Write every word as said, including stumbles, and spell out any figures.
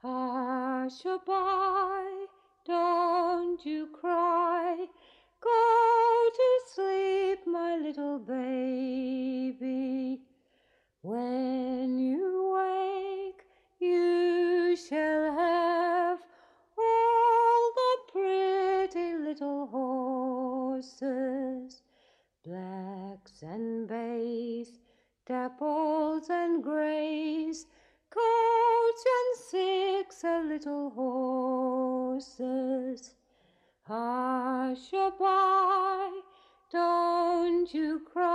Hush-a-bye, don't you cry. Go to sleep, my little baby. When you wake, you shall have all the pretty little horses, blacks and bays, dapples and greys, coach and six a little horses. Hush-a-bye, don't you cry.